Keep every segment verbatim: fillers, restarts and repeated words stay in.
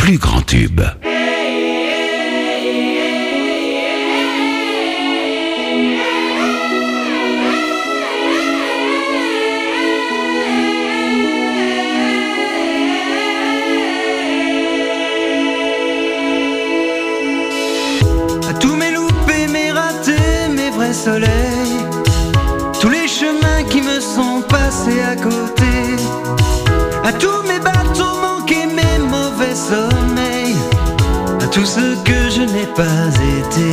plus grands tubes. Soleil, tous les chemins qui me sont passés à côté, à tous mes bateaux manqués, mes mauvais sommeils, à tout ce que je n'ai pas été,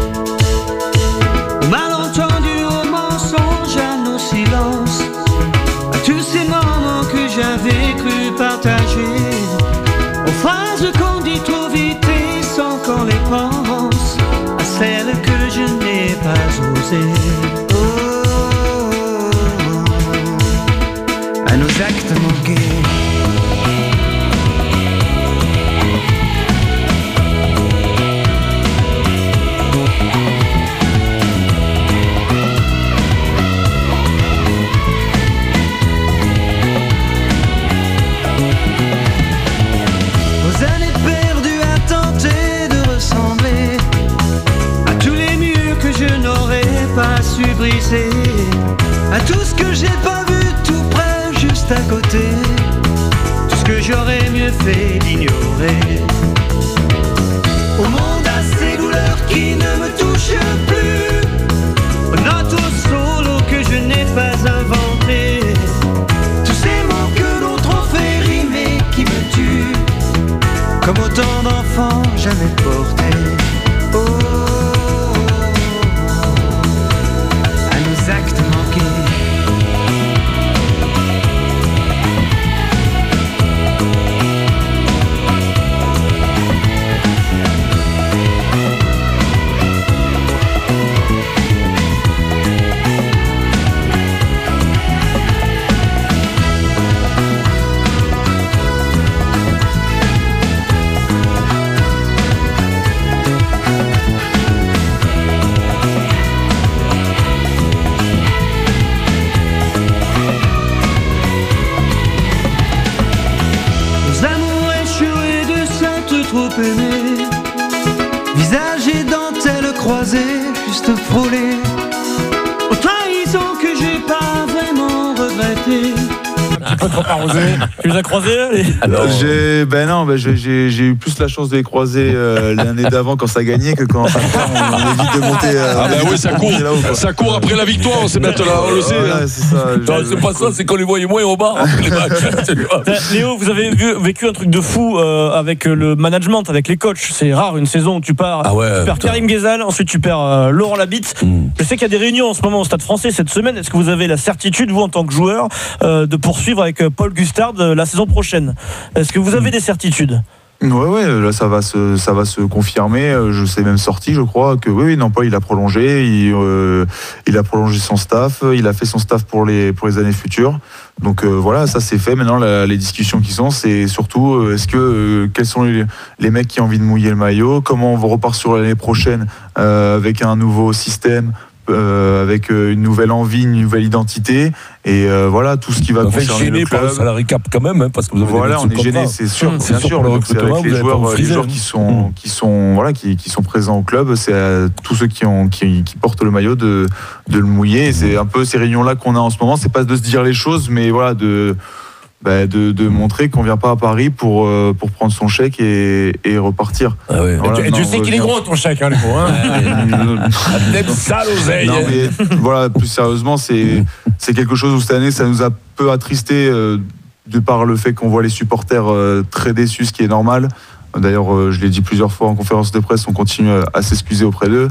au malentendu, au mensonge, à nos silences, à tous ces moments que j'avais cru partager, aux phrases qu'on dit trop vite et sans qu'on les pense, à celles que je n'ai pas osées. Oh, oh, oh, à nos actes manqués. Aux années perdues à tenter de ressembler à tous les murs que je n'aurais pas su briser, à tout ce que j'ai pas vu tout près, juste à côté, tout ce que j'aurais mieux fait d'ignorer. Au monde à ces douleurs qui ne me touchent plus, aux notes au solo que je n'ai pas inventé, tous ces mots que d'autres ont fait rimer qui me tuent, comme autant d'enfants jamais portés. Oh, à nos actes manqués. Aimé, visage et dentelle croisée, juste frôlée, aux trahisons que j'ai pas vraiment regrettées. Tu peux trop arroser. Tu les as croisés les... Alors, j'ai, ben non, ben j'ai, j'ai, j'ai eu plus la chance de les croiser euh, l'année d'avant quand ça gagnait que quand ça perd, on, on évite de monter. Euh, ah ben oui, ça court, ça court après la victoire, on sait mettre là, on le sait. Ouais, hein. c'est ça. Non, c'est pas ça, c'est qu'on les voyait moins au bar après les matchs. Léo, vous avez vu, vécu un truc de fou euh, avec le management, avec les coachs. C'est rare une saison où tu pars, ah ouais, tu perds putain. Karim Ghezal, ensuite tu perds euh, Laurent Labitte. Mm. Je sais qu'il y a des réunions en ce moment au Stade Français cette semaine. Est-ce que vous avez la certitude, vous en tant que joueur, euh, de poursuivre avec Paul Gustard la saison prochaine? Est-ce que vous avez des certitudes? Ouais, ouais, là ça va se, ça va se confirmer. Je sais même sorti, je crois que oui, oui, non pas, il a prolongé, il, euh, il a prolongé son staff, il a fait son staff pour les pour les années futures. Donc euh, voilà, ça c'est fait. Maintenant, la, les discussions qui sont, c'est surtout euh, est-ce que euh, quels sont les, les mecs qui ont envie de mouiller le maillot, comment on repart sur l'année prochaine euh, avec un nouveau système. Euh, avec euh, une nouvelle envie, une nouvelle identité et euh, voilà tout ce qui va enfin, concerner gêné le club. Par le salary cap quand même hein, parce que vous avez voilà, on est gêné, c'est sûr, mmh, bien c'est sûr. sûr Donc, c'est avec les joueurs, les joueurs hein. qui sont, mmh. qui sont, voilà, qui, qui sont présents au club, c'est à tous ceux qui ont, qui, qui portent le maillot de, de le mouiller. Et c'est un peu ces réunions-là qu'on a en ce moment. C'est pas de se dire les choses, mais voilà de. Bah de, de montrer qu'on vient pas à Paris pour, euh, pour prendre son chèque et, et repartir. Ah ouais. Voilà, et tu, non, tu sais qu'il est gros ton chèque, hein, les gros. Hein. Peut-être sale oseille. Non, mais voilà, plus sérieusement, c'est, c'est quelque chose où cette année, ça nous a peu attristé euh, de par le fait qu'on voit les supporters euh, très déçus, ce qui est normal. D'ailleurs, euh, je l'ai dit plusieurs fois en conférence de presse, on continue à s'excuser auprès d'eux.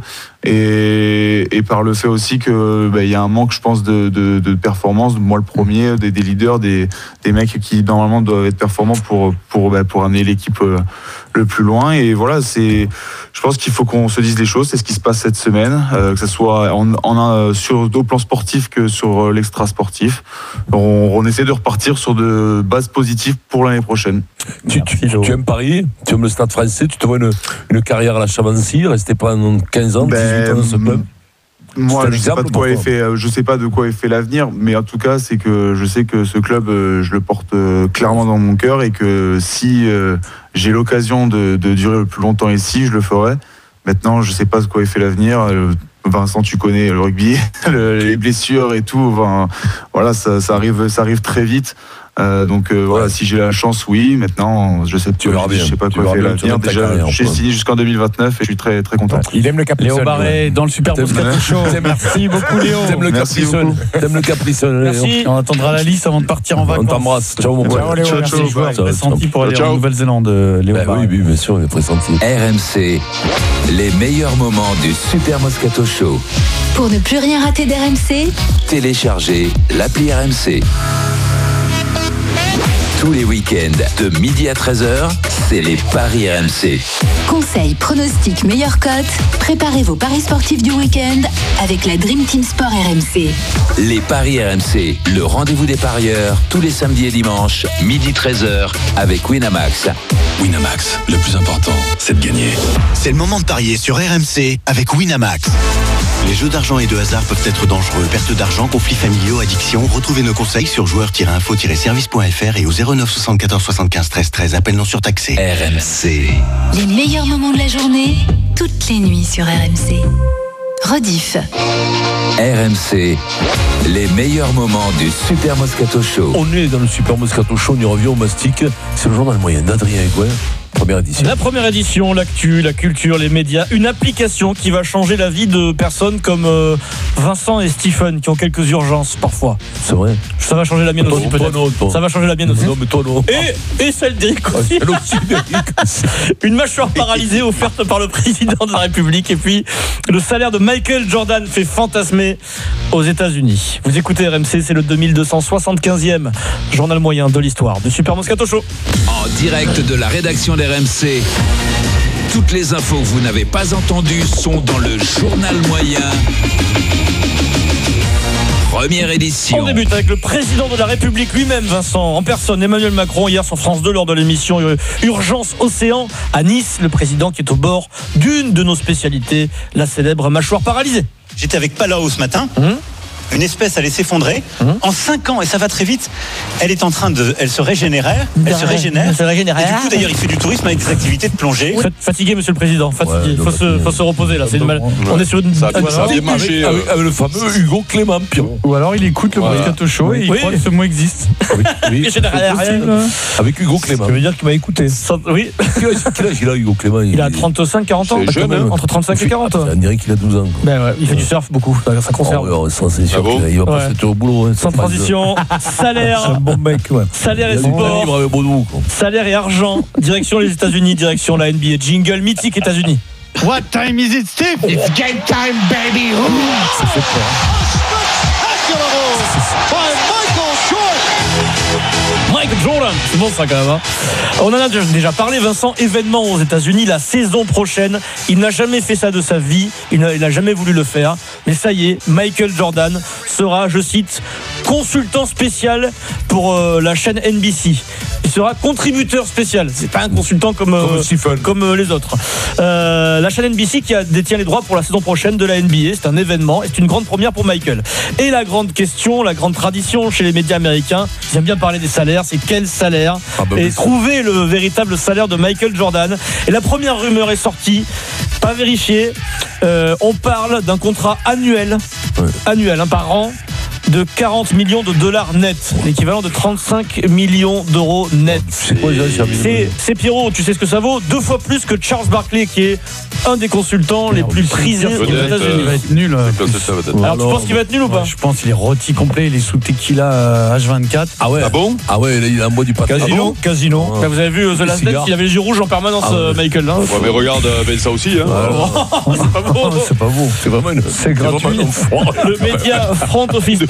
Et, et par le fait aussi qu'il bah, y a un manque, je pense, de, de, de performance. Moi, le premier, des, des leaders, des, des mecs qui, normalement, doivent être performants pour, pour, bah, pour amener l'équipe euh, le plus loin. Et voilà, c'est, je pense qu'il faut qu'on se dise les choses. C'est ce qui se passe cette semaine, euh, que ce soit en, en, sur, au plan sportif que sur l'extra sportif. On, on essaie de repartir sur de bases positives pour l'année prochaine. Tu, tu, tu, tu aimes Paris, tu aimes le Stade Français, tu te vois une, une carrière à la Chavancy, rester pendant quinze ans, ben, dix-huit ans dans ce club? moi, un je sais pas exemple de quoi pour est toi. fait, je sais pas de quoi est fait l'avenir, mais en tout cas, c'est que je sais que ce club, euh, je le porte euh, clairement dans mon cœur et que si euh, j'ai l'occasion de, de durer le plus longtemps ici, je le ferai. Maintenant, je sais pas de quoi est fait l'avenir. Euh, Vincent, tu connais le rugby, le- les blessures et tout. Enfin, voilà, ça, ça arrive, ça arrive très vite. Euh, donc euh, voilà, Ouais. si j'ai la chance, oui. Maintenant, je sais, Tu verras bien. je sais pas Tu quoi verras fait bien, l'avenir. tu vas ta Déjà, carrière, j'ai quoi. signé jusqu'en deux mille vingt-neuf et je suis très très content. Il aime le Capri Léo Sun, Barré dans le Super T'aimes- Moscato Show. T'aimes- Merci beaucoup Léo. T'aimes le Merci Capri Sun. T'aimes le Capri Sun. Léo. Merci. On attendra la liste avant de partir en On vacances. t'embrasse. Ciao, mon pote. Ciao Léo, Ciao, merci. ciao, Joueur bye. pressenti pour aller Ciao. en Nouvelle-Zélande, Léo Bah Barré. oui, oui, bien sûr, on est pressenti. R M C, les meilleurs moments du Super Moscato Show. Pour ne plus rien rater d'R M C, Téléchargez l'appli R M C. Tous les week-ends, de midi à treize heures, c'est les paris R M C. conseils, pronostics, meilleures cotes, préparez vos paris sportifs du week-end avec la Dream Team Sport R M C. Les paris R M C, le rendez-vous des parieurs, tous les samedis et dimanches, midi treize heures, avec Winamax. Winamax, le plus important, c'est de gagner. C'est le moment de parier sur R M C avec Winamax. Les jeux d'argent et de hasard peuvent être dangereux. Perte d'argent, conflits familiaux, addiction. Retrouvez nos conseils sur joueurs tiret info tiret service point f r et au zéro neuf soixante-quatorze soixante-quinze treize treize. Appel non surtaxé. R M C. Les meilleurs moments de la journée, toutes les nuits sur R M C. Rediff. R M C, les meilleurs moments du Super Moscato Show. On est dans le Super Moscato Show, on y revient au mastic. C'est le journal moyen d'Adrien Aigouin, première édition. La première édition, l'actu, la culture, les médias, une application qui va changer la vie de personnes comme euh, Vincent et Stephen qui ont quelques urgences parfois. C'est vrai. Ça va changer la mienne Toi, aussi toi, peut-être. non, toi. Ça va changer la mienne aussi. Non, mais toi, non. Et, et celle d'Eric aussi. Elle aussi, Eric. Une mâchoire paralysée offerte par le président de la République. Et puis, le salaire de Michael Jordan fait fantasmer aux États-Unis. Vous écoutez R M C, c'est le deux mille deux cent soixante-quinzième journal moyen de l'histoire de Super Moscato Show. En direct de la rédaction d'R M C. Toutes les infos que vous n'avez pas entendues sont dans le journal moyen. Première édition. On débute avec le président de la République lui-même, Vincent, en personne, Emmanuel Macron, hier sur France deux lors de l'émission Urgence Océan à Nice. Le président qui est au bord d'une de nos spécialités, la célèbre mâchoire paralysée. J'étais avec Palau ce matin. Mmh. Une espèce allait s'effondrer. Mmh. En cinq ans, et ça va très vite, elle est en train de. Elle se régénère. Elle se régénère. Elle se régénère. Et du coup, d'ailleurs, il fait du tourisme avec des activités de plongée. Fat- Fatigué, monsieur le président. Fatigué. Ouais, faut, se, faut se reposer là. C'est une mal... On est sur une. Ça a bien- Voilà. ça a bien marché. Avec, avec- avec le fameux Hugo Clément, Pion. Ou alors il écoute le Voilà. Moscato Show et il Oui. croit que ce mot existe. Avec, oui, Régénérateur. avec Hugo Clément. Ça veut dire qu'il m'a écouté. Ça- Oui, Quel âge quel âge il a, Hugo Clément? il a trente-cinq quarante ans. C'est jeune, hein. Entre trente-cinq et quarante. On dirait qu'il a douze ans. quoi. Ben ouais, il fait du surf beaucoup. Ça ça conserve. Oh, ouais, ça, c'est sûr Ah bon qu'il- il va Ouais. passer au boulot. hein, Sans cette phrase de- transition, C'est un salaire, bon mec, ouais. salaire et Il a du sport. calibre avec Bono, quoi. Salaire et argent, direction les États-Unis, direction la N B A. Jingle mythique États-Unis. What time is it, Steve? It's game time, baby. Ça fait peur. Mike Jordan, c'est bon ça quand même. Hein. On en a déjà parlé, Vincent, événement aux États-Unis la saison prochaine. Il n'a jamais fait ça de sa vie, il n'a, il n'a jamais voulu le faire. Mais ça y est, Michael Jordan sera, je cite, consultant spécial pour euh, la chaîne N B C. Il sera contributeur spécial. C'est pas un consultant comme, euh, Comme Stephen. comme euh, les autres. Euh, la chaîne N B C qui a, détient les droits pour la saison prochaine de la N B A. C'est un événement et c'est une grande première pour Michael. Et la grande question, la grande tradition chez les médias américains, ils aiment bien parler des salaires, c'est quel salaire Ah bah, et mais trouver le véritable salaire de Michael Jordan. Et la première rumeur est sortie, pas vérifiée. Euh, on parle d'un contrat annuel, Ouais. annuel, hein, par an, de quarante millions de dollars net, l'équivalent de trente-cinq millions d'euros net. C'est quoi déjà, Charles C'est, c'est Pierrot, tu sais ce que ça vaut? Deux fois plus que Charles Barkley, qui est un des consultants les plus prisés aux Vedette, États-Unis. Il va être nul. euh, Place de ça, peut-être. Alors, tu penses qu'il va être nul ou pas? Ouais, je pense qu'il est rôti complet, il est sous tequila euh, H vingt-quatre. Ah ouais. Ah bon? Ah ouais, là, il a un bois du patin. Casino, casino. Ah Bah, vous avez vu euh, The Les Last Dance, cigares. il avait les yeux rouges en permanence, Ah ouais. euh, Michael. Hein. Ouais, mais regarde euh, Ben ça aussi. Hein. Oh, c'est pas beau. C'est pas beau. C'est vraiment une. C'est gratuit. vraiment un enfoiré. Le média Front Office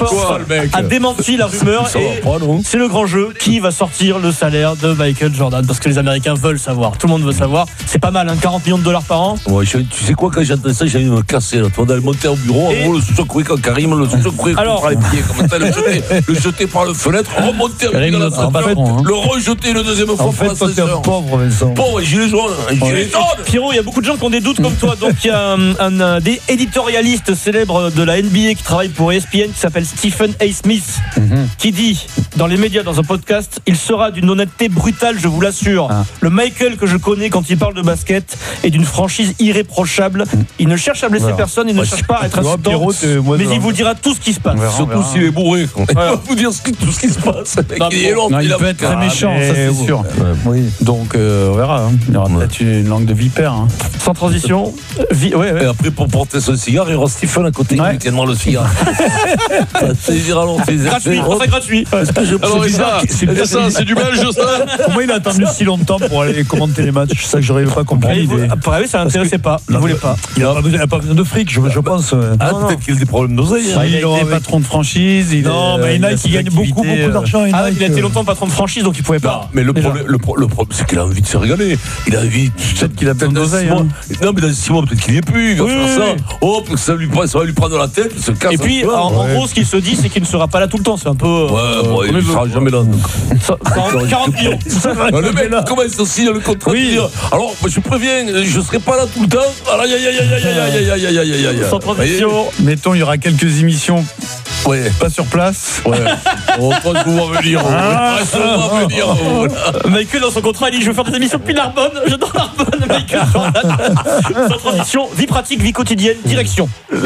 Sport quoi, le mec a démenti la rumeur Ça et va pas, non c'est le grand jeu. Qui va sortir le salaire de Michael Jordan? Parce que les Américains veulent savoir. Tout le monde veut savoir. C'est pas mal, hein, quarante millions de dollars par an. Ouais, je- tu sais quoi, quand j'entends ça, j'ai envie de me casser. Là. Tu vas monter au bureau, Et- en gros, le secouer quand Karim, le secouer Alors- contre les pieds, comme ça, le jeter, le jeter par la fenêtre, remonter Karim, dans la notre salle, patron, hein. le rejeter une deuxième fois En fait, pour toi, t'es un l'ascenseur. pauvre, Vincent. Bon, et gilet jaune, un gilet jaune. Pierrot, il y a beaucoup de gens qui ont des doutes comme toi. Donc il y a un, un, un des éditorialistes célèbres de la N B A qui travaille pour E S P N qui s'appelle Stephen A. Smith, Mhm. qui dit dans les médias, dans un podcast, il sera d'une honnêteté brutale, je vous l'assure. Ah. Le Michael que je connais quand il parle de basket est d'une franchise irréprochable. Il ne cherche à blesser Voilà. personne, il ne Ouais, cherche pas à être tu vois, insultant, Pierrot, t'es- moi, mais je- il vous dira tout ce qui se passe. On verra, on Surtout verra. s'il est bourré. Quoi. Voilà. Il va vous dire ce qui- tout ce qui se passe. Le mec, Non, il mais est bon. long, Non, il a- peut être très Ah, méchant, mais ça c'est bon. sûr. Oui. Donc, euh, on verra. hein. Il y aura Ouais. peut-être une langue de vipère. hein. Sans transition. Vi- ouais, ouais. Et après, pour porter son cigare, il y aura Stephen à côté Ouais. qui lui tiendra le cigare. Ça, c'est dire alors, c'est Gratuit, c'est- c'est gratuit. Est-ce que je- Alors, c'est et bizarre ça, qu'il- c'est et bizarre ça, qu'il- c'est du belge, ça. Comment il a attendu si longtemps pour aller commenter les matchs? C'est ça que j'aurais pas compris. Et vous- l'idée. Après, oui, ça l'intéressait pas. Il Non, voulait mais- pas. Il n'a pas, besoin- il a pas besoin de fric, je, je pense. euh. Ah, Non, non. peut-être qu'il a des problèmes d'oseille. hein. il, il a est été patron de franchise. Il Non, est, mais euh, Nike, a il ses gagne activités, beaucoup, beaucoup euh, d'argent. Ah, Nike, il a été euh, longtemps patron de franchise, donc il pouvait pas. Mais le Déjà. problème, le, pro- le problème, c'est qu'il a envie de se régaler. Il a envie. Peut-être qu'il a besoin dans d'oseille, six mois- hein. Non, mais dans six mois, peut-être qu'il n'y est plus. Il va Oui, faire oui, ça. oui. Oh, parce que ça, lui, prend- ça va lui prendre la tête. Il se casse. Et puis, un peu. en, en Ouais. gros, ce qu'il se dit, c'est qu'il ne sera pas là tout le temps. C'est un peu. euh, Ouais, bon, comme il ne veut. sera jamais là. donc. Ça- quarante quarante millions. Ah, le mec commence aussi dans le contrat. de dire, alors, moi, je préviens, je ne serai pas là tout le temps. Aïe, aïe, aïe, aïe, aïe, aïe, aïe, aïe, aïe, aïe, aïe. Sans transition. Mettons, il y aura quelques émissions Ouais. pas sur place. Ouais. On va pas se voir venir. Ah, On va se voir venir. Voilà. Michael, dans son contrat, il dit: je veux faire des émissions depuis Narbonne. J'adore Narbonne, Michael Jordan. Sans transition, vie pratique, vie quotidienne, direction. Nous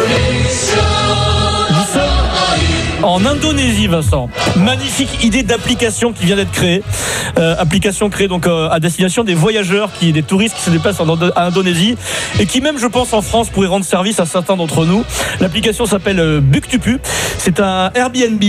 sommes en Indonésie, Vincent. Magnifique idée d'application qui vient d'être créée. Euh, application créée donc euh, à destination des voyageurs, qui, des touristes qui se déplacent en Indo- à Indonésie et qui même, je pense, en France pourrait rendre service à certains d'entre nous. L'application s'appelle euh, Buktupu. C'est un Airbnb.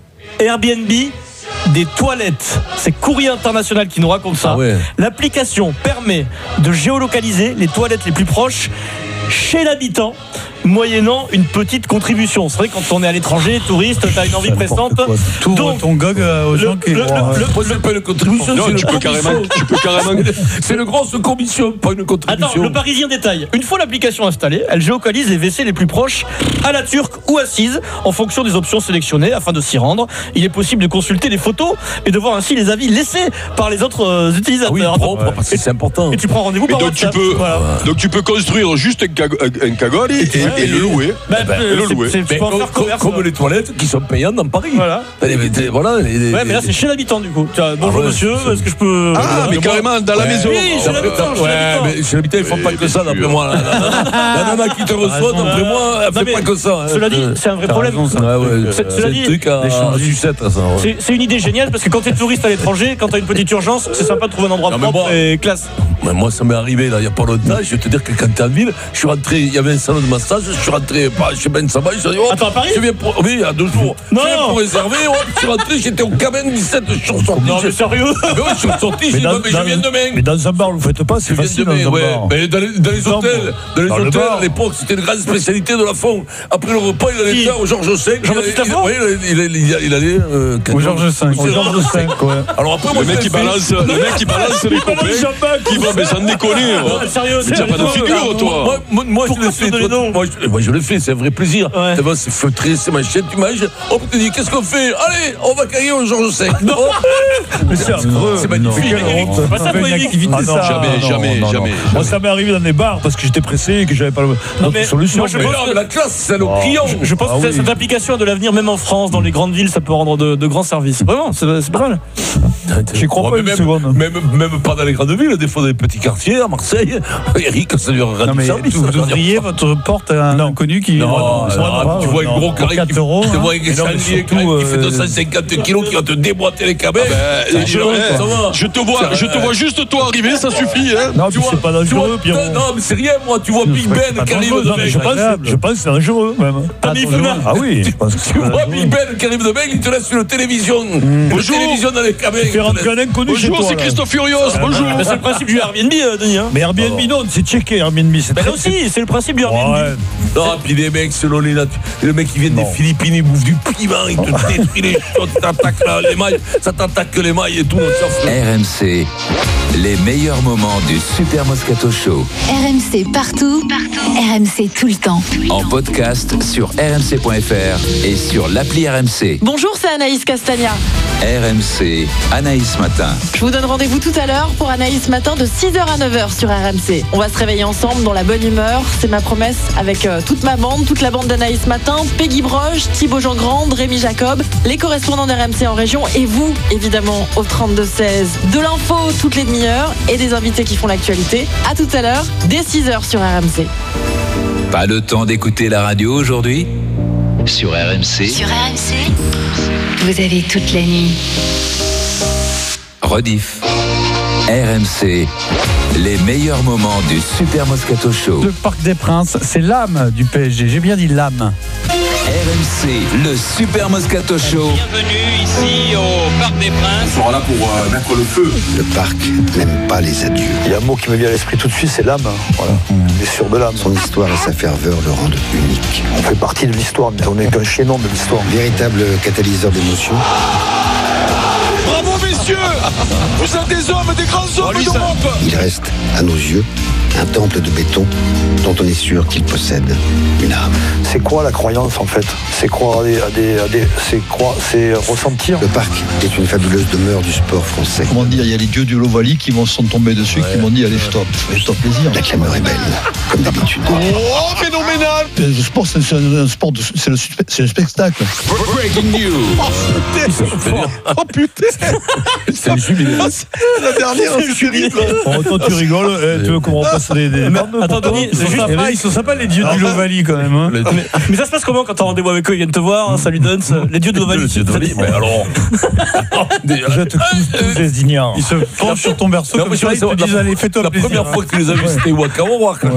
Airbnb des toilettes. C'est Courrier International qui nous raconte ça. Ah ouais. L'application permet de géolocaliser les toilettes les plus proches chez l'habitant, moyennant une petite contribution. C'est vrai, quand on est à l'étranger, touriste, t'as une envie pressante. Tout Donc, ton gog euh, aux le- gens qui. le- bon, le- euh, le- Moi, c'est pas une contribution. Non, c'est tu une peux commission. carrément, tu peux carrément. C'est une grosse commission, pas une Attends, contribution. le Parisien détaille. Une fois l'application installée, elle géocalise les W C les plus proches à la turque ou assise en fonction des options sélectionnées afin de s'y rendre. Il est possible de consulter les photos et de voir ainsi les avis laissés par les autres euh, Ah utilisateurs. oui, propre, parce que Et- c'est important. Et tu prends rendez-vous Mais par donc tu WhatsApp. peux, Voilà. donc tu peux construire juste un, cago- un cagole et, et- et le louer. Bah, ben, euh, et le c'est- louer. c'est- tu Mais peux en comme, faire commerce. comme les toilettes qui sont payantes dans Paris. Voilà. Les- les- voilà, les- les- Ouais, mais là c'est chez l'habitant du coup. Tu vois, bonjour ouais, monsieur, c'est- est-ce que je peux. Ah, Voilà. mais carrément dans la Ouais. maison. Oui, chez D'après- l'habitant, chez Ouais, l'habitant. mais chez l'habitant, ils font pas Oui, que ça, bien d'après sûr. moi. La, la, la, la nana qui te reçoit, raison. d'après moi, elle Non, fait mais pas que ça. hein. Cela dit, c'est un vrai T'as problème. raison, ça. Ouais, ouais, C'est- c'est cela un dit, truc à, à sucette, ça. ouais. C'est c'est une idée géniale parce que quand t'es touriste à l'étranger, quand t'as une petite urgence, c'est sympa de trouver un endroit Non, mais propre moi- et classe. Mais moi, ça m'est arrivé là, il n'y a pas longtemps. Je vais te dire que quand t'es en ville, je suis rentré, il y avait un salon de massage, je suis rentré pas chez Ben Sabah, je suis dit, oh, Attends, à Paris je viens pour. Oui, il y a deux jours. Non. Je viens pour réserver, oh, je suis rentré, j'étais au Caben dix-sept, je suis ressorti. Non mais je- sérieux. Ah, mais ouais, je suis ressorti, j'ai dit, non, mais je viens demain. Mais dans un bar, vous faites pas, c'est Je viens facile demain, dans un ouais. bar. Mais dans les, dans les Non, hôtels, dans les dans le hôtels, bar. à l'époque, c'était une grande spécialité de la fond. Après le repas, il allait Qui faire au Georges cinq. Jean-Baptiste il, Lafont oui, il, il, il, il allait. Euh, Au Georges cinq. Au Georges cinq, ouais. Alors après, moi, Le je mec l'ai qui fait. balance, le mec qui balance les copains, qui va, mais sans déconner. Non, mais sérieux, Mais t'as pas de figure, toi. Moi, moi, moi, je Pourquoi l'ai tu fait. donnes les toi, noms Moi, je, moi, je l'ai fait, c'est un vrai plaisir. Ouais. Tu vois, c'est feutré, c'est machin, tu manges. Hop, tu te dis, qu'est-ce qu'on fait? Allez, on va carrer au Georges cinq. Hop. Mais c'est affreux. C'est magnifique. Quelle honte. C'est pas ça, Fait une Loïc. activité, Ah non, ça. jamais, Non, jamais, non, non. jamais, Moi, jamais. ça m'est arrivé dans des bars parce que j'étais pressé et que j'avais pas mais d'autre solution. moi, je Mais pense non, que- mais la classe, c'est le client. Je, je pense Ah que oui. cette application a de l'avenir, même en France, dans les grandes villes, ça peut rendre de, de grands services. Vraiment, c'est c'est pas mal. J'y crois Ouais, pas mais une même, seconde. même, même pas dans les grandes villes, des fois dans les petits quartiers, à Marseille. Eric, ça lui aura Non, du mais service. vous devriez votre porte à un inconnu qui. Non, Non, non, non, tu vois non, un gros pour carré quatre qui, euros, tu hein. vois un Mais non, mais sanglier surtout, qui fait euh, deux cent cinquante kilos qui va te déboîter les cabets. Ben, Ça je, va, eh, ça va. je te vois, je te vois juste toi arriver, ça suffit. Hein. Non, Tu mais vois, c'est pas tu vois, dangereux, Pierrot. non, mais c'est rien, moi. Tu vois Big Ben qui arrive de Non, mais je Bègle. pense, je pense que c'est dangereux, même. Ah, mais il Attention. peut- Ah oui, je pense que c'est Tu vois dangereux. Big Ben qui arrive de Bègle, il te laisse une télévision. Une Bonjour. télévision dans les cabets. Fais rentrer un inconnu chez Bonjour, toi. c'est là. Christophe Furios, bonjour. Mais c'est le principe du Airbnb, euh, Denis. Hein. Mais Airbnb, non, c'est checké Airbnb. C'est Ben très- là aussi, c'est le principe du Airbnb. Ouais. Non, puis les mecs, selon les nature. Le mec qui vient des Philippines, il bouffe du piment, il te détruit les choses, il t'attaque là, les mailles, ça t'attaque que les mailles et tout. R M C, les meilleurs moments du Super Moscato Show. R M C partout, partout. R M C tout le temps. En podcast sur r m c point f r et sur l'appli R M C. Bonjour, c'est Anaïs Castagna. R M C, Anaïs Matin. Je vous donne rendez-vous tout à l'heure pour Anaïs Matin de six heures à neuf heures sur R M C. On va se réveiller ensemble dans la bonne humeur. C'est ma promesse avec euh, toute ma bande, toute la bande d'Anaïs Matin, Peggy Broche, Thibaut Jean-Grande, Rémi Jacob, les correspondants d'R M C en région et vous, évidemment, au trente-deux seize. De l'info toutes les demi-heures et des invités qui font l'actualité. À tout à l'heure, dès six heures sur R M C. Pas le temps d'écouter la radio aujourd'hui? Sur R M C. Sur R M C, vous avez toute la nuit. Rediff. R M C, les meilleurs moments du Super Moscato Show. Le Parc des Princes, c'est l'âme du P S G. J'ai bien dit l'âme. R M C, le Super Moscato Show. Bienvenue ici au Parc des Princes. On sera là pour euh, mettre le feu. Le parc n'aime pas les adieux. Il y a un mot qui me vient à l'esprit tout de suite, c'est l'âme. Voilà. On est sûr de l'âme. Son histoire et sa ferveur le rendent unique. On fait partie de l'histoire, mais on n'est qu'un chaînon de l'histoire. Véritable catalyseur d'émotions. Bravo messieurs. Vous êtes des hommes, des grands hommes d'Europe. Il reste, à nos yeux, un temple de béton dont on est sûr qu'il possède une âme. C'est quoi la croyance en fait? C'est croire à des, à des, à des c'est croire, c'est ressentir. Le parc est une fabuleuse demeure du sport français. Comment dire, il y a les dieux du Lovali qui vont se sont tombés dessus, ouais. Qui m'ont dit allez stop, stop plaisir. La clameur est belle, comme d'habitude. Oh phénoménal. Le sport, c'est, c'est un sport, de, c'est, le, c'est le spectacle. Breaking news. Oh putain. C'est le jubilé. La dernière, c'est terrible. Oh, toi tu rigoles, eh, tu veux qu'on repasse des. des... Mais, attends, Denis, ils, sont juste... sympas, ils sont sympas les dieux du Lovali quand même. Hein. Mais, mais ça se passe comment quand t'as rendez-vous avec eux? Ils viennent te voir, hein, salut Duns, les dieux de Lovali. Mais alors. Vous êtes tous, tous des ignares. Ils se penchent sur ton berceau. Comme ça, ils te disent allez, fais-toi la plaisir. La première fois que tu les as vus, c'était Waka Waka.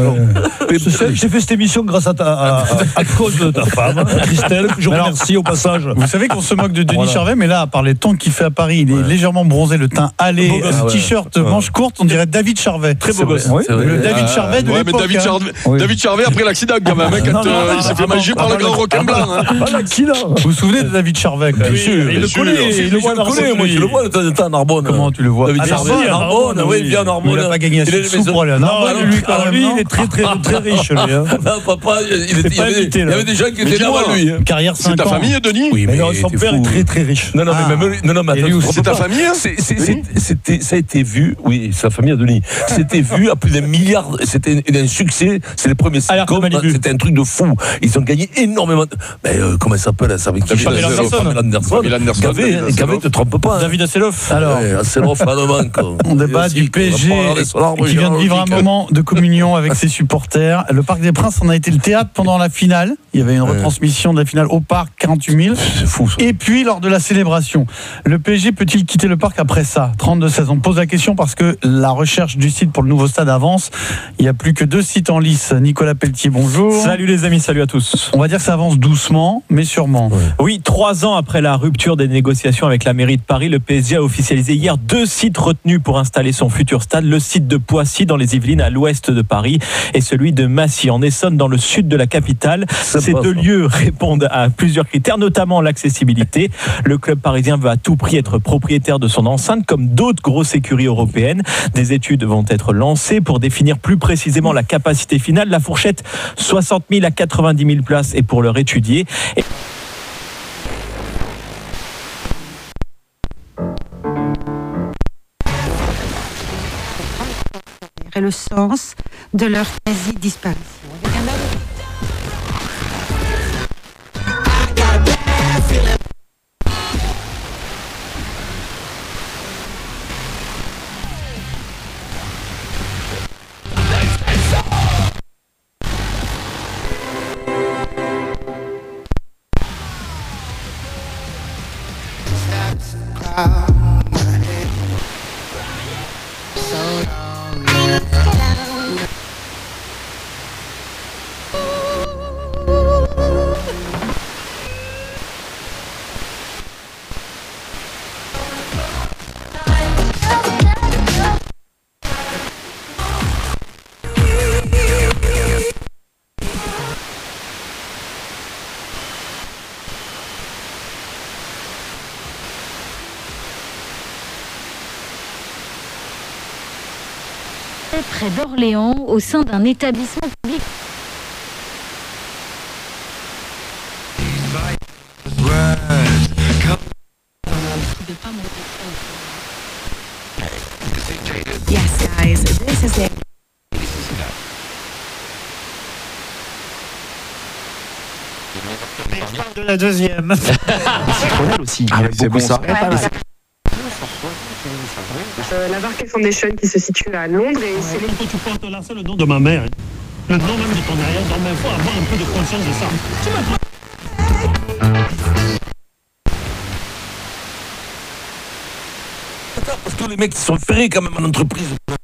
J'ai fait cette émission grâce à, ta, à, à cause de ta femme, Christelle, que je remercie au passage. Vous savez qu'on se moque de Denis voilà. Charvet, mais là, par les temps qu'il fait à Paris, il est ouais. légèrement bronzé, le teint allé, ah ouais. T-shirt, ouais. manche courte, on dirait David Charvet. Très beau gosse. Oui, le David Charvet de ouais, l'époque. Mais David, Charvet, hein. David Charvet après l'accident quand même, hein, quand non, non, euh, non, il s'est fait manger par le grand requin blanc. Ah l'accident. Vous vous souvenez de David Charvet? Bien sûr. Il le connaît, il le voit dans le moi je le vois de temps en temps à Narbonne. Comment tu le vois? David Charvet à Narbonne, oui, il vient à Narbonne. Il n'a pas gagné assez de sous pour aller à Narbonne. Lui, il est très très très riche. Non, papa, il y avait des gens qui étaient là avant lui. Carrière cinq ans. C'est ta famille, Denis? Oui, mais son père est très très riche. Non, non, mais non, mais attends, c'est ta famille? C'était, ça a été vu, oui, sa famille à Denis. C'était vu à plus d'un milliard. C'était un succès. C'est les premiers sitcoms. C'était un truc de fou. Ils ont gagné énormément. Mais euh, comment ça s'appelle ça avec David Anderson. Gavé, Gavé, te trompe pas. David Hasselhoff. Alors, Hasselhoff, allemand. On débat du P S G qui vient de vivre un moment de communion avec ses supporters. Le Parc des Princes en a été le théâtre pendant la finale. Il y avait une retransmission de la finale au parc, quarante-huit mille. C'est fou ça. Et puis lors de la célébration, le P S G peut-il quitter le parc après ça? trente-deux seize. On pose la question parce que la recherche du site pour le nouveau stade avance. Il n'y a plus que deux sites en lice. Nicolas Pelletier, bonjour. Salut les amis, salut à tous. On va dire que ça avance doucement, mais sûrement. Ouais. Oui, trois ans après la rupture des négociations avec la mairie de Paris, le P S G a officialisé hier deux sites retenus pour installer son futur stade. Le site de Poissy dans les Yvelines à l'ouest de Paris et celui de Massy en Essonne dans le sud de la capitale. Ça Ces deux ça. lieux répondent à plusieurs critères, notamment l'accessibilité. Le club parisien veut à tout prix être propriétaire de son enceinte comme d'autres grosses écuries européennes. Des études vont être lancées pour définir plus précisément la capacité finale. La fourchette soixante mille à quatre-vingt-dix mille places est pour leur étudier. Et et le sens de leur quasi-disparition. près d'Orléans au sein d'un établissement public. Yes, guys, this is it. De la deuxième. C'est aussi. Ah, c'est bon ça. Euh, la Barker Foundation qui se situe à Londres et c'est quand tu portes là, c'est le nom de ma mère. Le nom même de ton arrière, donc il faut avoir un peu de conscience de ça. Tu m'as Parce que les mecs ils sont ferrés quand même en entreprise.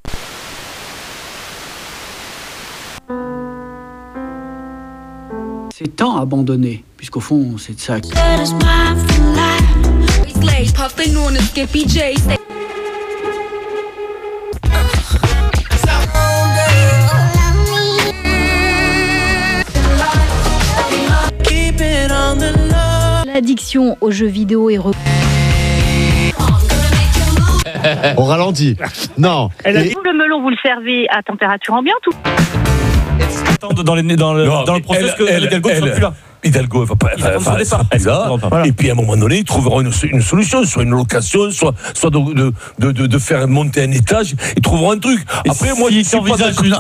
C'est tant abandonné, puisqu'au fond, c'est de ça. L'addiction aux jeux vidéo est re... On ralentit. Non. Elle a dit... Le melon, vous le servez à température ambiante ou dans, les, dans le, non, dans le process elle, que elle, Hidalgo ne soit plus là. Hidalgo elle va pas, elle, enfin, elle sera plus là. Voilà. Et puis à un moment donné, ils trouveront une, une solution, soit une location, soit, soit de, de, de, de, de faire monter un étage. Ils trouveront un truc. Et après, si moi, je si envisage une.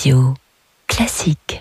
Radio Classique.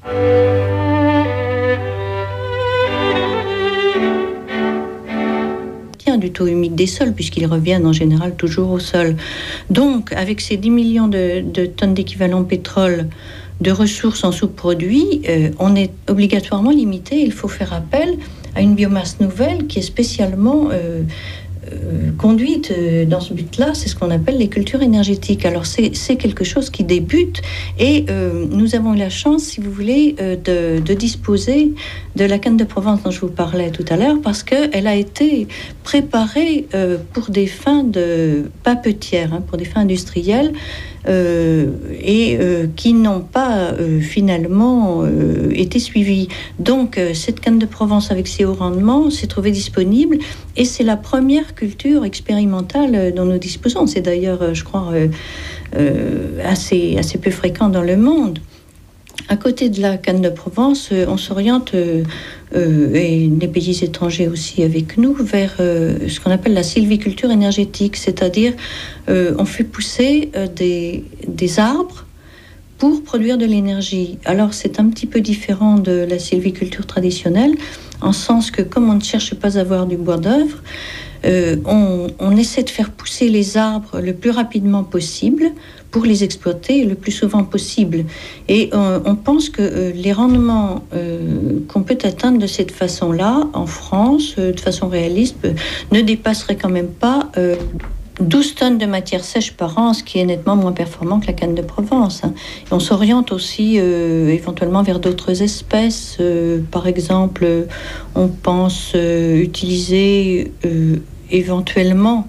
Du taux humide des sols, puisqu'ils reviennent en général toujours au sol. Donc, avec ces dix millions de, de tonnes d'équivalent pétrole de ressources en sous-produits, euh, on est obligatoirement limité. Il faut faire appel à une biomasse nouvelle qui est spécialement euh, euh, conduite euh, dans ce but-là. C'est ce qu'on appelle les cultures énergétiques. Alors, c'est, c'est quelque chose qui débute et euh, nous avons eu la chance, si vous voulez, euh, de, de disposer de la canne de Provence dont je vous parlais tout à l'heure, parce qu'elle a été préparée euh, pour des fins de papetières, hein, pour des fins industrielles, euh, et euh, qui n'ont pas euh, finalement euh, été suivies. Donc, euh, cette canne de Provence avec ses hauts rendements s'est trouvée disponible, et c'est la première culture expérimentale dont nous disposons. C'est d'ailleurs, euh, je crois, euh, euh, assez, assez peu fréquent dans le monde. À côté de la canne de Provence, euh, on s'oriente, euh, euh, et les pays étrangers aussi avec nous, vers euh, ce qu'on appelle la sylviculture énergétique, c'est-à-dire euh, on fait pousser euh, des, des arbres pour produire de l'énergie. Alors c'est un petit peu différent de la sylviculture traditionnelle, en sens que comme on ne cherche pas à avoir du bois d'œuvre, euh, on, on essaie de faire pousser les arbres le plus rapidement possible pour les exploiter le plus souvent possible. Et euh, on pense que euh, les rendements euh, qu'on peut atteindre de cette façon-là, en France, euh, de façon réaliste, euh, ne dépasseraient quand même pas euh, douze tonnes de matière sèche par an, ce qui est nettement moins performant que la canne de Provence. Hein. Et on s'oriente aussi euh, éventuellement vers d'autres espèces. Euh, par exemple, euh, on pense euh, utiliser euh, éventuellement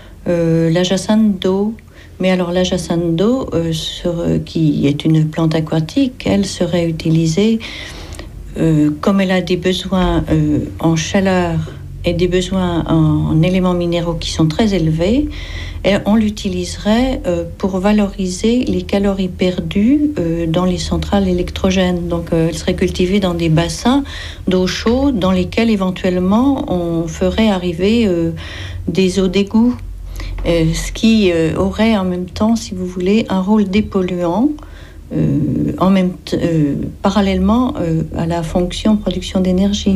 euh, la jacinthe d'eau. Mais alors la jacinthe d'eau, euh, sur, qui est une plante aquatique, elle serait utilisée euh, comme elle a des besoins euh, en chaleur et des besoins en, en éléments minéraux qui sont très élevés. Et on l'utiliserait euh, pour valoriser les calories perdues euh, dans les centrales électrogènes. Donc euh, elle serait cultivée dans des bassins d'eau chaude dans lesquels éventuellement on ferait arriver euh, des eaux d'égout. Euh, ce qui euh, aurait en même temps, si vous voulez, un rôle dépolluant, euh, en même t- euh, parallèlement euh, à la fonction production d'énergie.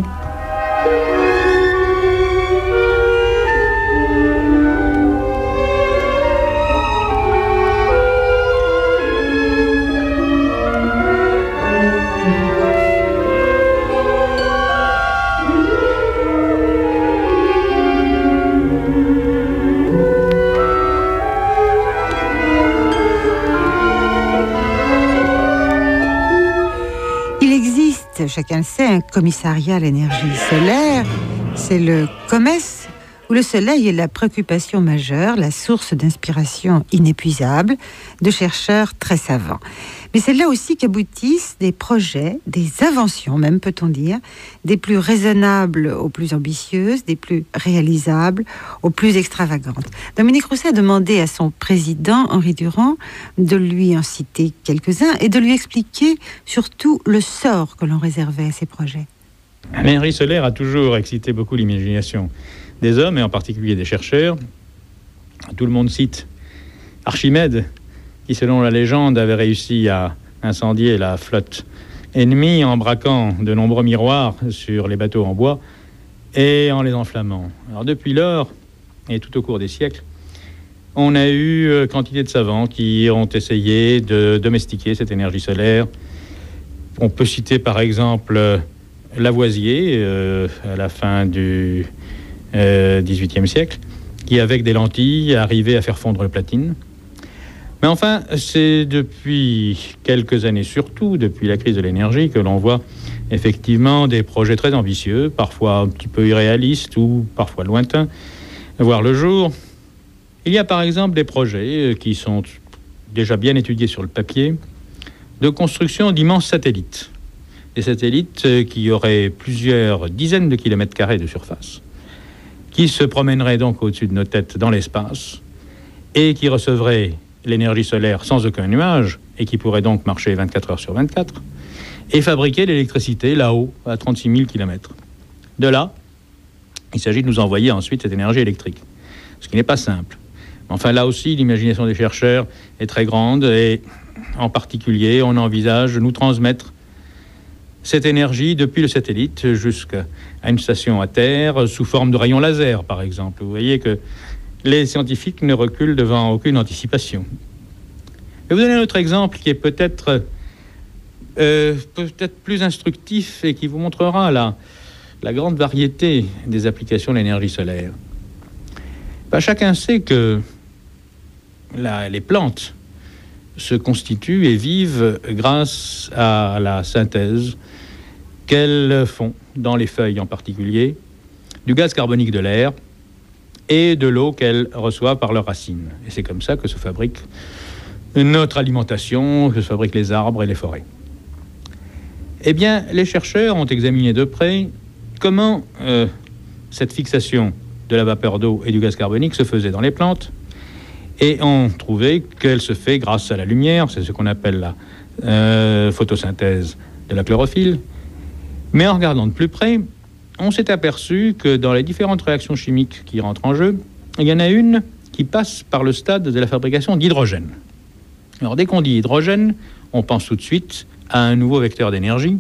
Chacun le sait, un commissariat à l'énergie solaire, c'est le COMES, où le soleil est la préoccupation majeure, la source d'inspiration inépuisable de chercheurs très savants. Mais c'est là aussi qu'aboutissent des projets, des inventions même, peut-on dire, des plus raisonnables aux plus ambitieuses, des plus réalisables aux plus extravagantes. Dominique Rousset a demandé à son président, Henri Durand, de lui en citer quelques-uns et de lui expliquer surtout le sort que l'on réservait à ces projets. L'énergie solaire a toujours excité beaucoup l'imagination des hommes, et en particulier des chercheurs. Tout le monde cite Archimède, qui, selon la légende, avait réussi à incendier la flotte ennemie en braquant de nombreux miroirs sur les bateaux en bois et en les enflammant. Alors, depuis lors, et tout au cours des siècles, on a eu euh, quantité de savants qui ont essayé de domestiquer cette énergie solaire. On peut citer, par exemple, euh, Lavoisier, euh, à la fin du euh, dix-huitième siècle, qui, avec des lentilles, arrivait à faire fondre le platine. Mais enfin, c'est depuis quelques années, surtout depuis la crise de l'énergie, que l'on voit effectivement des projets très ambitieux, parfois un petit peu irréalistes ou parfois lointains, voir le jour. Il y a par exemple des projets qui sont déjà bien étudiés sur le papier, de construction d'immenses satellites. Des satellites qui auraient plusieurs dizaines de kilomètres carrés de surface, qui se promèneraient donc au-dessus de nos têtes dans l'espace et qui recevraient l'énergie solaire sans aucun nuage et qui pourrait donc marcher vingt-quatre heures sur vingt-quatre et fabriquer l'électricité là-haut à trente-six mille kilomètres. De là, il s'agit de nous envoyer ensuite cette énergie électrique, ce qui n'est pas simple. Enfin, là aussi, l'imagination des chercheurs est très grande et en particulier, on envisage de nous transmettre cette énergie depuis le satellite jusqu'à une station à terre sous forme de rayons laser, par exemple. Vous voyez que les scientifiques ne reculent devant aucune anticipation. Je vais vous donner un autre exemple qui est peut-être euh, peut-être plus instructif et qui vous montrera la, la grande variété des applications de l'énergie solaire. Ben, chacun sait que la, les plantes se constituent et vivent grâce à la synthèse qu'elles font dans les feuilles en particulier, du gaz carbonique de l'air et de l'eau qu'elles reçoivent par leurs racines. Et c'est comme ça que se fabrique notre alimentation, que se fabriquent les arbres et les forêts. Eh bien, les chercheurs ont examiné de près comment euh, cette fixation de la vapeur d'eau et du gaz carbonique se faisait dans les plantes et ont trouvé qu'elle se fait grâce à la lumière, c'est ce qu'on appelle la euh, photosynthèse de la chlorophylle. Mais en regardant de plus près, on s'est aperçu que dans les différentes réactions chimiques qui rentrent en jeu, il y en a une qui passe par le stade de la fabrication d'hydrogène. Alors dès qu'on dit hydrogène, on pense tout de suite à un nouveau vecteur d'énergie.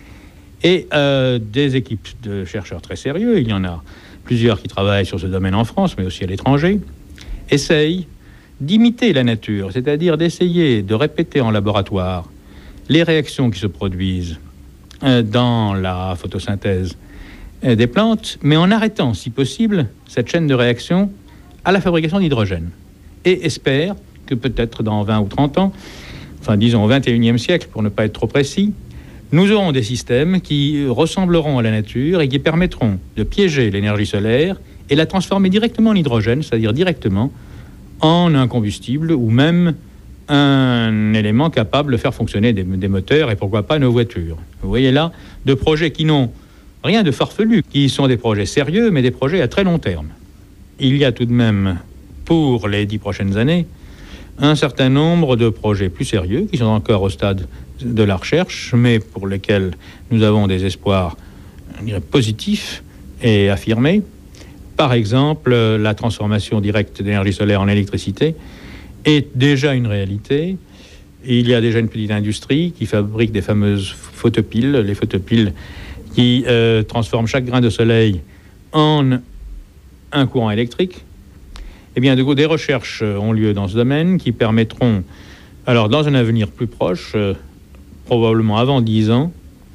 Et euh, des équipes de chercheurs très sérieux, il y en a plusieurs qui travaillent sur ce domaine en France, mais aussi à l'étranger, essayent d'imiter la nature, c'est-à-dire d'essayer de répéter en laboratoire les réactions qui se produisent euh, dans la photosynthèse euh, des plantes, mais en arrêtant, si possible, cette chaîne de réaction à la fabrication d'hydrogène. Et espèrent que peut-être dans vingt ou trente ans, enfin disons au vingt et unième siècle pour ne pas être trop précis, nous aurons des systèmes qui ressembleront à la nature et qui permettront de piéger l'énergie solaire et la transformer directement en hydrogène, c'est-à-dire directement en un combustible ou même un élément capable de faire fonctionner des, des moteurs et pourquoi pas nos voitures. Vous voyez là de projets qui n'ont rien de farfelu, qui sont des projets sérieux mais des projets à très long terme. Il y a tout de même pour les dix prochaines années un certain nombre de projets plus sérieux qui sont encore au stade de la recherche, mais pour lesquels nous avons des espoirs, je dirais, positifs et affirmés. Par exemple, la transformation directe d'énergie solaire en électricité est déjà une réalité. Il y a déjà une petite industrie qui fabrique des fameuses photopiles, les photopiles qui euh, transforment chaque grain de soleil en un courant électrique. Eh bien, des recherches ont lieu dans ce domaine qui permettront, alors dans un avenir plus proche, euh, probablement avant dix ans,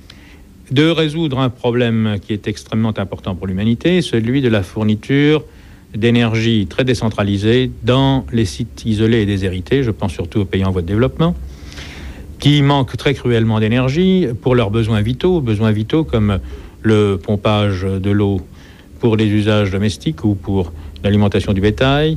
de résoudre un problème qui est extrêmement important pour l'humanité, celui de la fourniture d'énergie très décentralisée dans les sites isolés et déshérités, je pense surtout aux pays en voie de développement, qui manquent très cruellement d'énergie pour leurs besoins vitaux, besoins vitaux comme le pompage de l'eau pour les usages domestiques ou pour l'alimentation du bétail,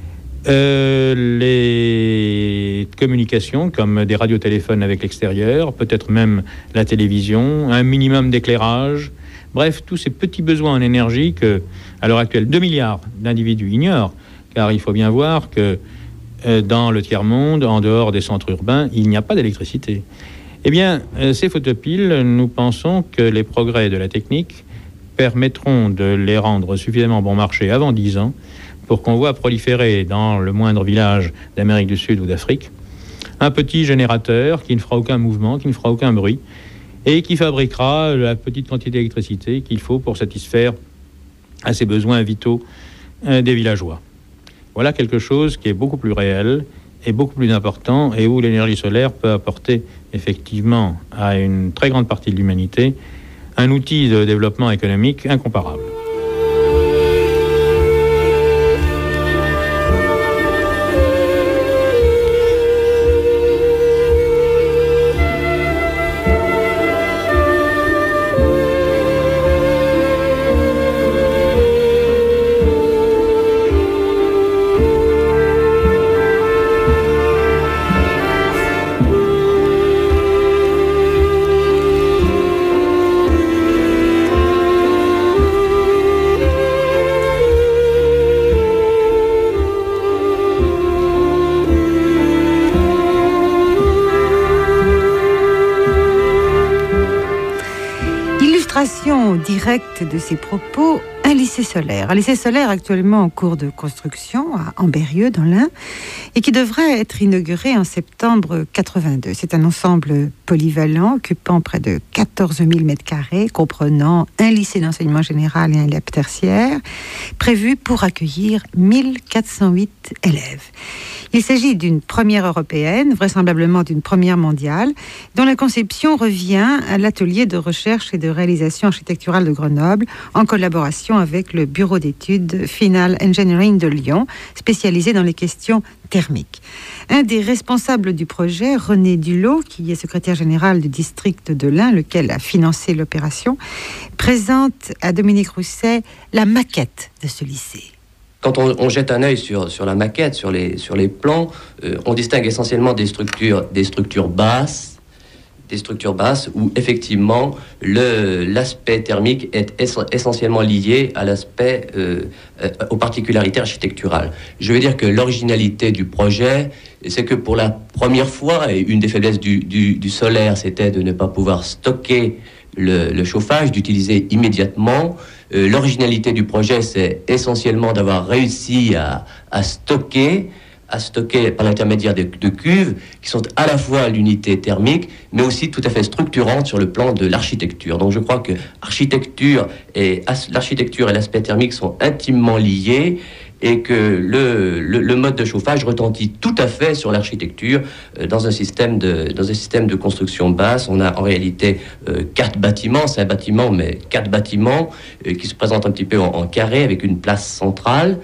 euh, les communications comme des radiotéléphones avec l'extérieur, peut-être même la télévision, un minimum d'éclairage, bref, tous ces petits besoins en énergie que, à l'heure actuelle, deux milliards d'individus ignorent, car il faut bien voir que euh, dans le tiers-monde, en dehors des centres urbains, il n'y a pas d'électricité. Eh bien, euh, ces photopiles, nous pensons que les progrès de la technique permettront de les rendre suffisamment bon marché avant dix ans pour qu'on voit proliférer dans le moindre village d'Amérique du Sud ou d'Afrique un petit générateur qui ne fera aucun mouvement, qui ne fera aucun bruit et qui fabriquera la petite quantité d'électricité qu'il faut pour satisfaire à ses besoins vitaux euh, des villageois. Voilà quelque chose qui est beaucoup plus réel et beaucoup plus important et où l'énergie solaire peut apporter effectivement à une très grande partie de l'humanité un outil de développement économique incomparable. Directe de ses propos, un un lycée solaire. Un lycée solaire actuellement en cours de construction à Ambérieu, dans l'Ain, et qui devrait être inauguré en septembre quatre-vingt-deux. C'est un ensemble polyvalent occupant près de quatorze mille mètres carrés, comprenant un lycée d'enseignement général et un L E P tertiaire, prévu pour accueillir mille quatre cent huit élèves. Il s'agit d'une première européenne, vraisemblablement d'une première mondiale, dont la conception revient à l'atelier de recherche et de réalisation architecturale de Grenoble, en collaboration avec le bureau d'études Final Engineering de Lyon, spécialisé dans les questions thermiques. Un des responsables du projet, René Dulot, qui est secrétaire général du district de l'Ain, lequel a financé l'opération, présente à Dominique Rousset la maquette de ce lycée. Quand on, on jette un œil sur, sur la maquette, sur les, sur les plans, euh, on distingue essentiellement des structures, des structures basses, des structures basses où effectivement le, l'aspect thermique est es- essentiellement lié à l'aspect, euh, euh, aux particularités architecturales. Je veux dire que l'originalité du projet, c'est que pour la première fois, et une des faiblesses du, du, du solaire, c'était de ne pas pouvoir stocker le, le chauffage, d'utiliser immédiatement. Euh, l'originalité du projet, c'est essentiellement d'avoir réussi à, à stocker, à stocker par l'intermédiaire de, de cuves qui sont à la fois l'unité thermique, mais aussi tout à fait structurantes sur le plan de l'architecture. Donc je crois que architecture et, as, l'architecture et l'aspect thermique sont intimement liés, et que le, le, le mode de chauffage retentit tout à fait sur l'architecture. Euh, dans un système de, dans un système de construction basse, on a en réalité euh, quatre bâtiments, c'est un bâtiment, mais quatre bâtiments euh, qui se présentent un petit peu en, en carré avec une place centrale,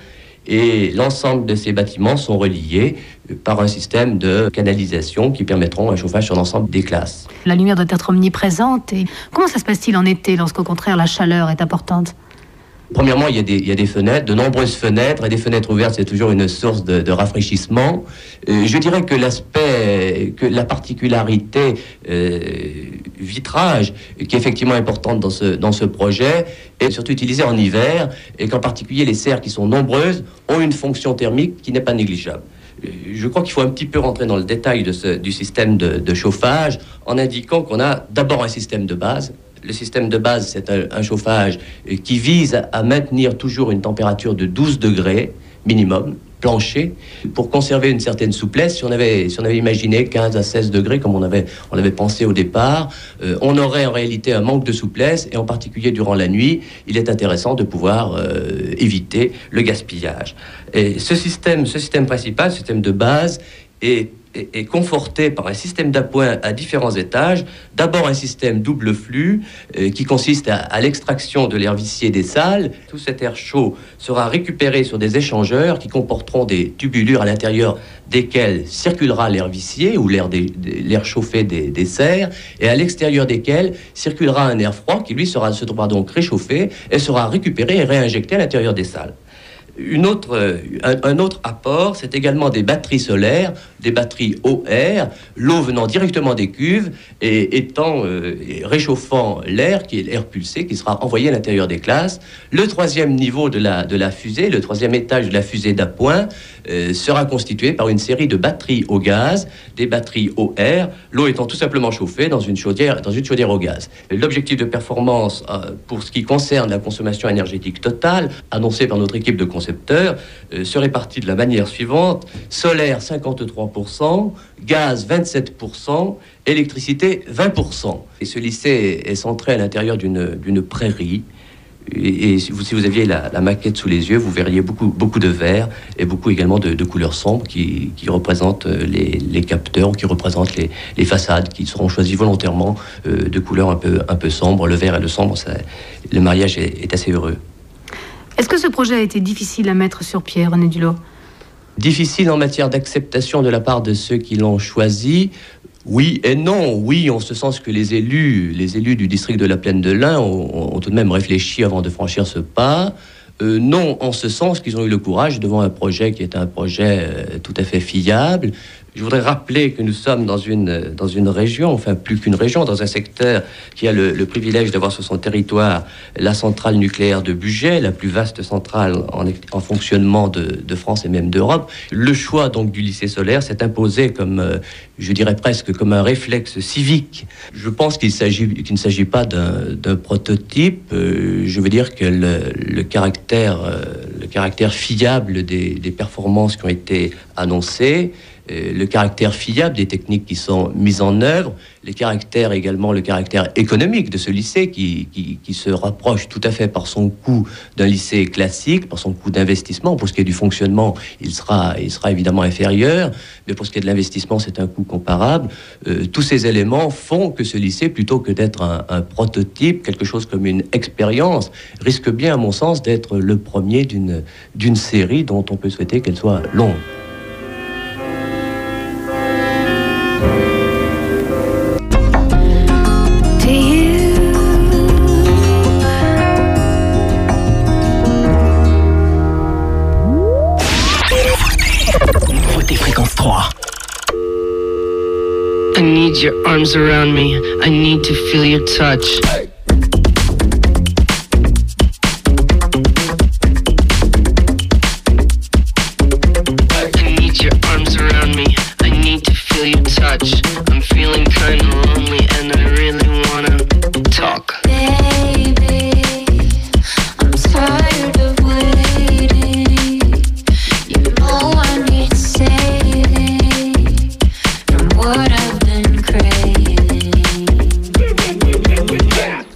et l'ensemble de ces bâtiments sont reliés euh, par un système de canalisation qui permettront un chauffage sur l'ensemble des classes. La lumière doit être omniprésente. Et comment ça se passe-t-il en été, lorsqu'au contraire la chaleur est importante ? Premièrement, il y, a des, il y a des fenêtres, de nombreuses fenêtres, et des fenêtres ouvertes, c'est toujours une source de, de rafraîchissement. Euh, je dirais que l'aspect, que la particularité euh, vitrage, qui est effectivement importante dans ce, dans ce projet, est surtout utilisée en hiver, et qu'en particulier les serres qui sont nombreuses ont une fonction thermique qui n'est pas négligeable. Je crois qu'il faut un petit peu rentrer dans le détail de ce, du système de, de chauffage, en indiquant qu'on a d'abord un système de base. Le système de base, c'est un, un chauffage qui vise à, à maintenir toujours une température de douze degrés minimum, plancher, pour conserver une certaine souplesse. Si on avait, si on avait imaginé quinze à seize degrés, comme on avait, on avait pensé au départ, euh, on aurait en réalité un manque de souplesse, et en particulier durant la nuit, il est intéressant de pouvoir euh, éviter le gaspillage. Et ce système, ce système principal, ce système de base, est est conforté par un système d'appoint à différents étages. D'abord un système double flux euh, qui consiste à, à l'extraction de l'air vicié des salles. Tout cet air chaud sera récupéré sur des échangeurs qui comporteront des tubulures à l'intérieur desquelles circulera l'air vicié ou l'air, des, des, l'air chauffé des, des serres, et à l'extérieur desquelles circulera un air froid qui lui sera, se trouvera donc réchauffé et sera récupéré et réinjecté à l'intérieur des salles. Une autre, un, un autre apport, c'est également des batteries solaires, des batteries O R, l'eau venant directement des cuves et étant euh, et réchauffant l'air, qui est l'air pulsé, qui sera envoyé à l'intérieur des classes. Le troisième niveau de la, de la fusée, le troisième étage de la fusée d'appoint, euh, sera constitué par une série de batteries au gaz, des batteries O R, l'eau étant tout simplement chauffée dans une chaudière, dans une chaudière au gaz. L'objectif de performance euh, pour ce qui concerne la consommation énergétique totale, annoncé par notre équipe de concepteurs, euh, se répartit de la manière suivante: solaire cinquante-trois pour cent, gaz vingt-sept pour cent, électricité vingt pour cent. Et ce lycée est centré à l'intérieur d'une, d'une prairie. Et, et si, vous, si vous aviez la, la maquette sous les yeux, vous verriez beaucoup, beaucoup de vert et beaucoup également de, de couleurs sombres qui, qui représentent les, les capteurs, qui représentent les, les façades, qui seront choisies volontairement euh, de couleurs un peu, un peu sombres. Le vert et le sombre, ça, le mariage est, est assez heureux. Est-ce que ce projet a été difficile à mettre sur pied, René Dulot ? Difficile en matière d'acceptation de la part de ceux qui l'ont choisi. Oui et non. Oui, en ce sens que les élus, les élus du district de la Plaine de l'Ain ont, ont tout de même réfléchi avant de franchir ce pas. Euh, non, en ce sens qu'ils ont eu le courage, devant un projet qui est un projet euh, tout à fait fiable, Je voudrais rappeler que nous sommes dans une, dans une région, enfin plus qu'une région, dans un secteur qui a le, le privilège d'avoir sur son territoire la centrale nucléaire de Bugey, la plus vaste centrale en, en fonctionnement de, de France et même d'Europe. Le choix donc du lycée solaire s'est imposé comme, euh, je dirais presque comme un réflexe civique. Je pense qu'il s'agit, qu'il ne s'agit pas d'un, d'un prototype. Euh, je veux dire que le, le caractère, euh, le caractère fiable des, des performances qui ont été annoncées, le caractère fiable des techniques qui sont mises en œuvre, les caractères également, le caractère économique de ce lycée qui, qui, qui se rapproche tout à fait par son coût d'un lycée classique, par son coût d'investissement. Pour ce qui est du fonctionnement, il sera, il sera évidemment inférieur, mais pour ce qui est de l'investissement, c'est un coût comparable. Euh, tous ces éléments font que ce lycée, plutôt que d'être un, un prototype, quelque chose comme une expérience, risque bien, à mon sens, d'être le premier d'une, d'une série dont on peut souhaiter qu'elle soit longue. I need your arms around me. I need to feel your touch. I need your arms around me. I need to feel your touch. I'm feeling kinda lonely and I really wanna talk. Baby, I'm tired of waiting. You know I need saving from what I've been craving.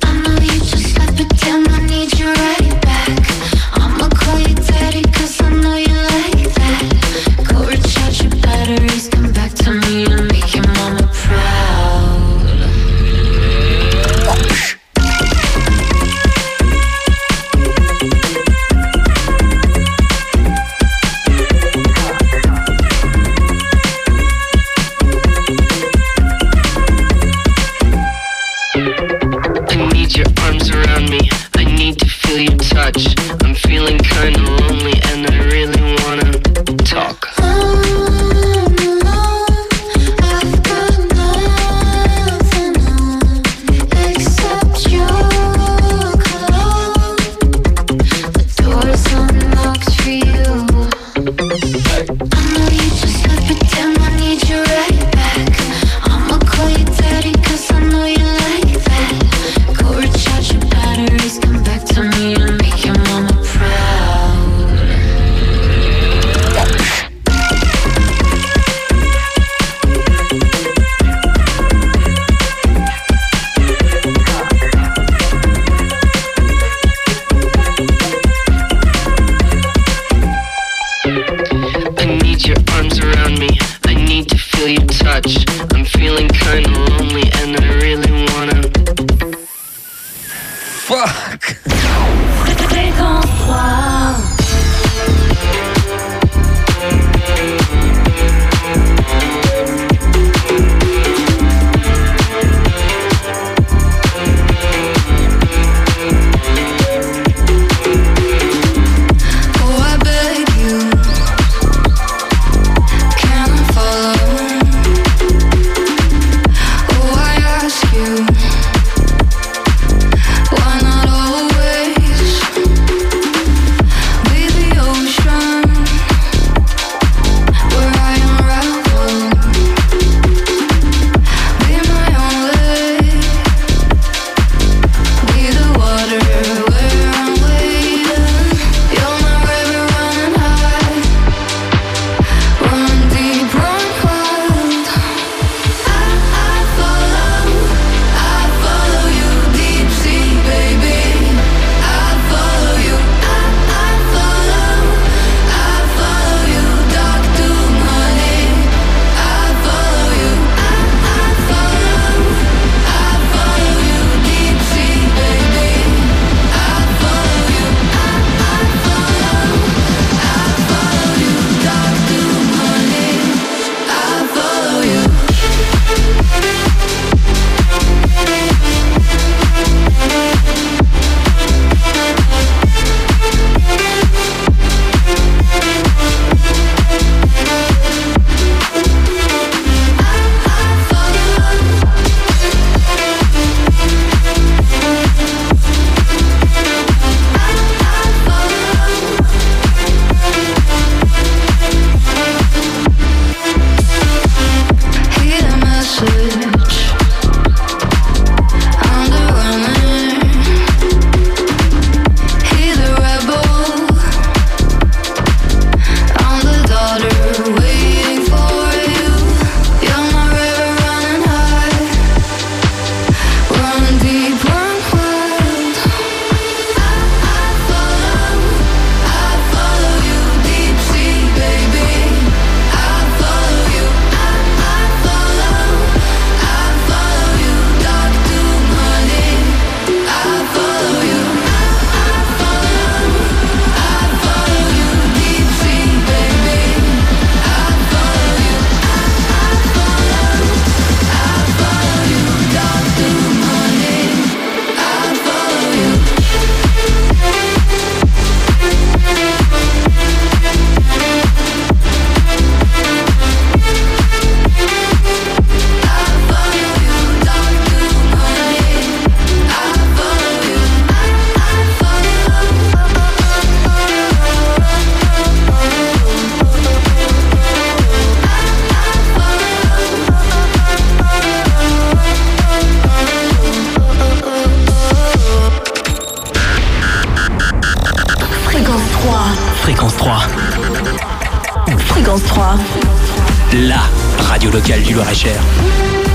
Fréquence trois. La radio locale du Loir-et-Cher.